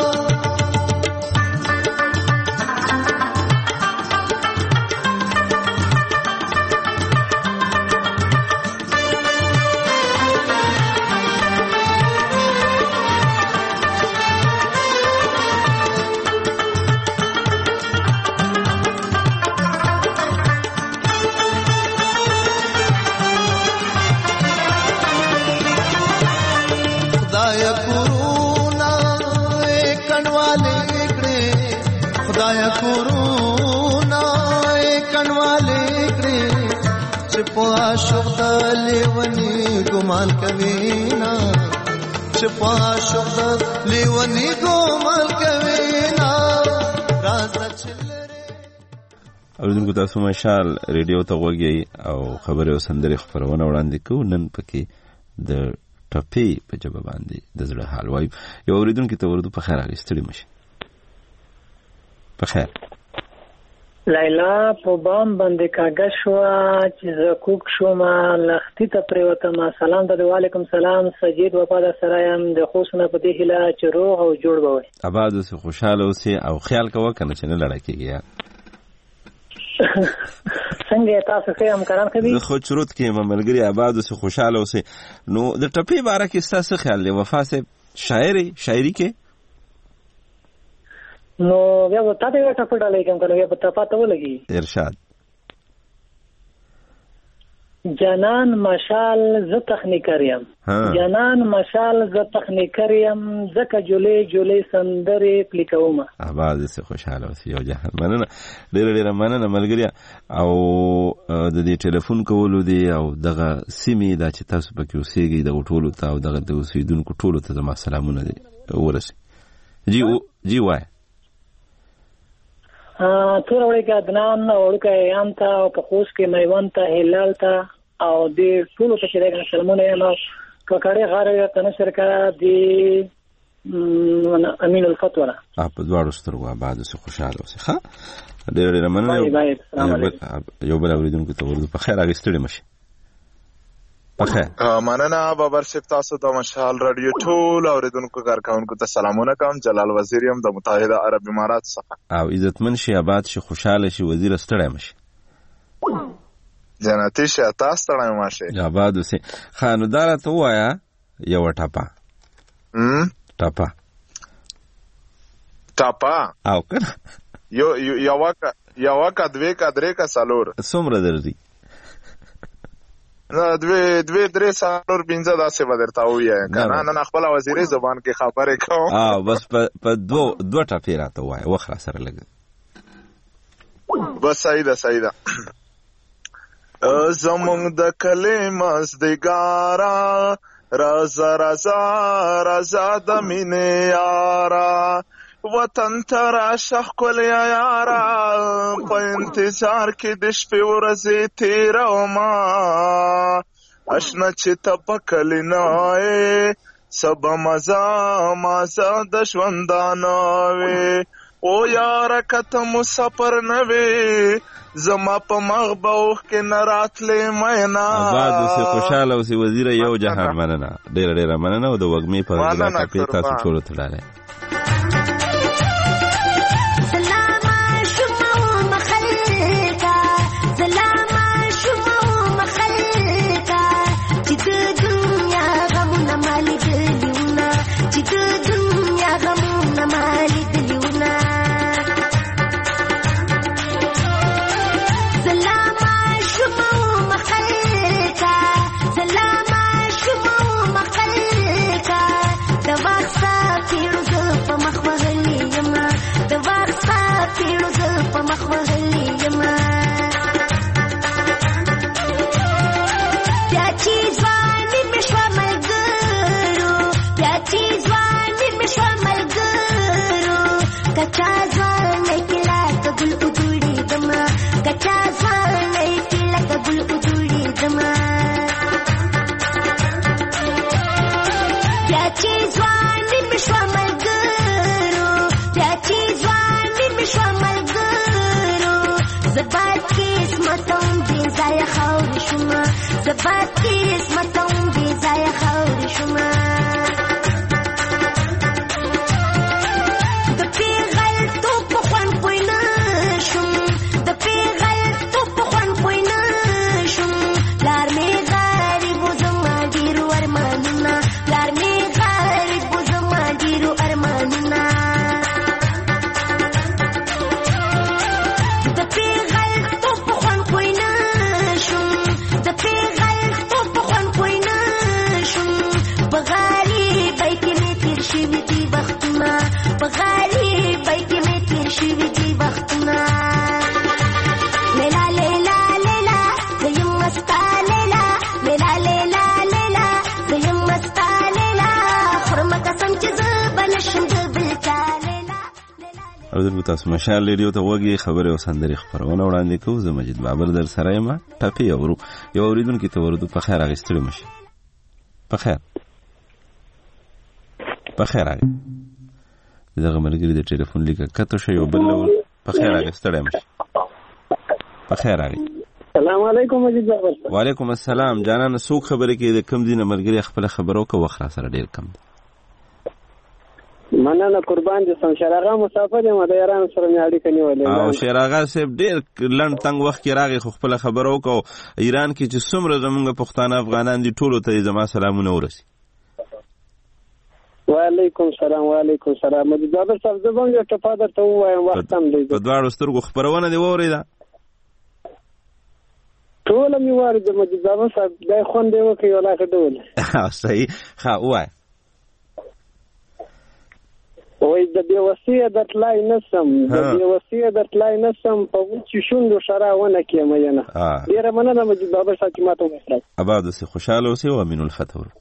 कोरोना कनवाले करे छिपा शब्द लेवनी गुमान कवीना छिपा शब्द लेवनी गुमान कवीना राजा चिल्लरे. اوریدونکو تاسو مشال ریډیو ته وګورئ او خبرې او سندرې خبرونه وړاندې کوو. نن پکې د ټپې په جبه باندې د زړه حال وایو. یو اوریدونکو ته ورته په خیر راغستړي مشه. په خیر. لیلا په بام باندې کاږه شو چې زکوک شوم لختي ته پریوتم. سلام د وعلیکم سلام سجید وفادار سره يم د خوشنه په دې هله چې روغ او جوړ وي. آباد اوسې خوشاله اوسې او خیال کوه کنه چې نه لړا کېږي. څنګه تاسو ښه همکاران کوي؟ زه خو چروت کې یم ملګري، آباد اوسې، خوشحاله اوسې. نو د ټپې باره کې ستا څه خیال دی وفا صاحب؟ شاعر شاعري کې نو بیا به تا ته یوه ټپه ډالۍ کوم که نه بیا به ته پاته ولګي. ارشاد. جانان مشال زه تخنیکر یم، جانان مشال زه تخنیکر یم، ځکه جولې جولې سندرې پلي کومه. آباد اوسې، خوشحاله اوسې. یو جهان مننه، ډېره ډېره مننه ملګري. او د دې ټلیفون کولو دی او دغه سیمې دا چې تاسو پکې اوسېږئ دغه ټولو ته او دغه د اوسېدونکو ټولو ته زما سلامونه دی ورسي. جی جی وایه. تور وړی کې عدنان وړوکی ایام ته او په خوست کې میوند ته هلال ته او دې ټولو ته چې دی که نه سلمونه یم او ککړې غاړې ته نشر کړه د امین الفتوه نه په دواړو سترګو آباد اوسې، خوشحاله اوسې. ښه، ډېره ډېره مننه. یو بل اورېدونکو ته ورځو په خیر، هغې ستړي مه شي. بخیر. مننه بابر صاحب، تاسو د مشال رادیو ټول اوریدونکو کارکونکو ته سلامونه کوم. جلال وزیر یم د متحده عرب امارات څخه. او عزتمن شي، آباد شي، خوشاله شي، وزیر ستړی مشي، جنتي شي، تاسو ستړی مشي، آباد اوسې. ښه، نو دا راته ووایه یوه ټپه ټپه ټپه او که نه یوه که دوې که درې که څلور څومره درځي؟ دوی دوی درې څلور پنځه داسې به درته ووایه که نه. نن خپله وزیري زبان کې خبرې کوم. بس په دوه ټپې راته ووایه، وخت را سره لږ. بس صحیح ده صحیح ده. زمونږ د کلي مزدګاره رازه رازه رازه د مینې یاره، وطن ته راشه ښکلیا یاره، په انتظار کې د شپې ورځې تېرومه، اشنا چې ته په کلي نه یې څه به مزه مزه د ژوندانه وې. او یاره که ته مسافر نه وې زما په مغ به اوښکې نه راتلې مینا. آباد اوسې، خوشحاله اوسې وزیره. یو جهان مننه، ډېره ډېره مننه. او د وږمې په غلا ټپې تاسو ټولو ته ډالۍ. زبات کیس متون بی ځای خاورې شومه، د پیغل تو په خوند پوی نه شوم، د پیغل تو په خوند پوی نه شوم، لار مې غریب و زما ډېرو ارمانونه، لار مې غریب و زما ډېرو ارمانونه، د پیغل تو په خوند پوی نه شوم، د پیغل او تاسو مشال ریډیو ته وګورئ، خبرې او سندرې خبرونه وړاندې کوو. زه مجید بابر در سره یم. ټپې اورو، یو اوریدونکي ته ورودو. په خیر، هغې ستړي مه شي. په خیر په خیر هغې دغه ملګري د ټلیفون لیکه کته شو، یو بل ډول. په خیر هغې ستړی مه شي. په خیر هغې. سلام علیکم مجید بابر. وعلیکم السلام. جانانه څوک خبرې کوي؟ د کوم ځای نه ملګري؟ خپله خبره وکړه، وخت را سره ډېر کم دی. مننه قربان دي سم. شراغه مسافر یم د ایران سره مې اړیکه نیولې. او شراغه صاحب ډېر لنډ تنګ وخت کې راغی خو خپله خبره وکړو ایران کې چې څومره زمونږ پښتانه افغانان دي ټولو ته یې زما سلامونه ورسي. وعلیکم سلام. وعلیکم سلام. مجید بابر صاحب زه به هم یو ټپه درته ووایم وخت هم دی. په دواړو سترګو خپرونه دې واورېده؟ ټوله مې واورېده مجید بابر صاحب. دا خوند یې وکړ یو لاکه ډول. صحیح. ښه ووایه. وای د بې وسیه درتلای نسم د بې وسیه درتلای نسم په وچې شونډو شرا ونه کېم ینه. ډېره مننه مجید بابر صاحب چې ماته ومسرات. اباد اوسې خوشحاله اوسې او امین الفتح ورو.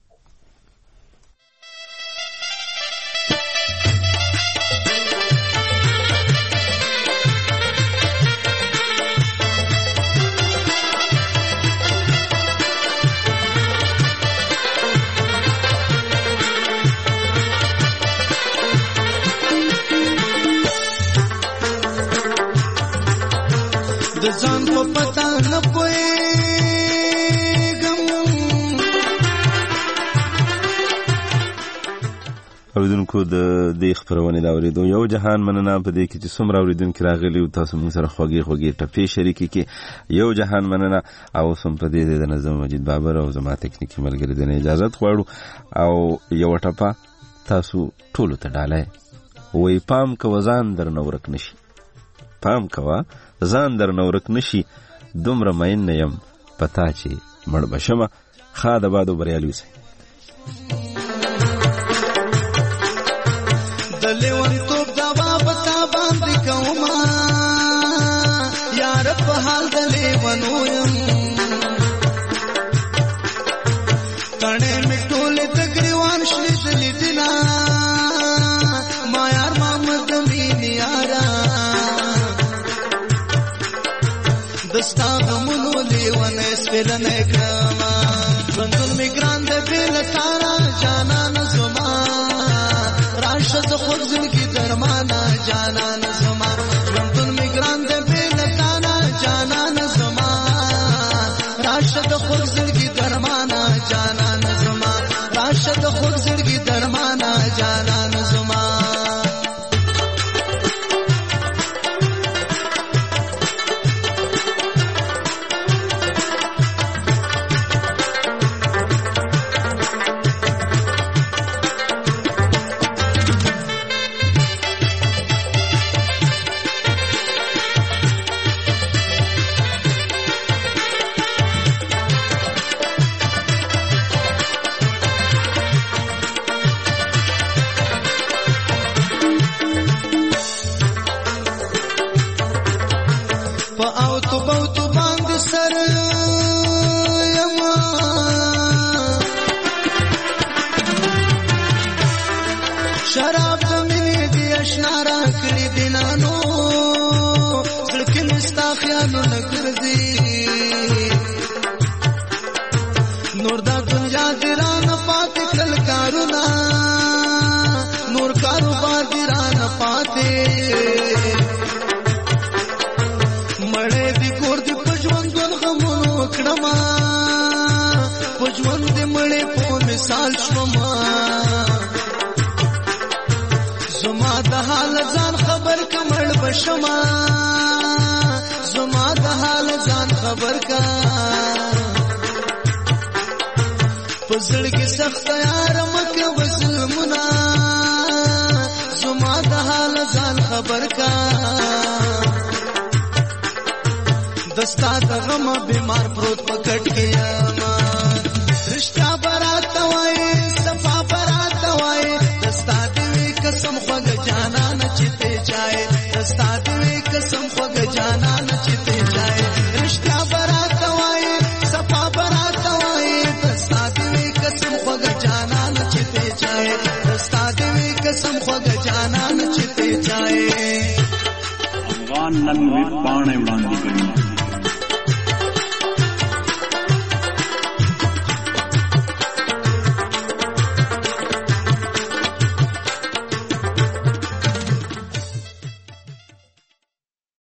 ځان په پتا نه پوهېږم. اورېدونکو د دې خپرونې د اورېدو یو جهان مننه په دې کې چې څومره اورېدونکي راغلي او تاسو موږ سره خوږې خوږې ټپې شریکې کې یو جهان مننه. او اوس هم په دې د نظم مجید بابر او زما تکنیکي ملګري د نه اجازت غواړو او یوه ټپه تاسو ټولو ته ډالۍ وایي پام کوه ځان درنه ورک نشي. پام کوه ځان درنه ورک نشي دومره مین نه یم پتا چې مړ به شمه. ښه د باد او بریالي اوسئ. د لیونتوب دوا په تا باندې کومه یار په حال د لیونو یم. کڼې مې ټولې د ګریوان شلې د لیدنه ما یار محمد مینې یاره دستا غمونو لیونه سپیلنه کړما. ژوندون مې ګران دی بې له تاره جانان زما راشه د خوږ زړګي درمانه جانان زما. ژوندون مې ګران دی بې له تاره جانان زما راشه د خوږ زړګي درمانه جانان زما راشه د خوږ زړګي درمانه جانان زما. شراب د مینې دی اشنا را کړي دینانو زړه مې ستا خیالونه ګرځي نور دا دنیا دی رانه پاتې کړل کارونه نور کاروبار دی رانه پاتې مړې دی کور دی په ژوندون غمونو کړما په ژوند دی مړې په مثال شوما زما د حال ځان خبر کمړ بشما زما د حال ځان خبر کا پزړګي سخت یار مکه وسلمنا زما د حال ځان خبر کا دستا د غم بیمار پروت پکټ گیا ما رشتہ برات وای صفا برات وای دستا قسم خوږ جانا نچته چای دستا دې قسم خوږ جانا نچته چای رشتہ برات وای صفا برات وای دستا دې قسم خوږ جانا نچته چای دستا دې قسم خوږ جانا نچته چای افغان نن وی پانه وړاندې کوي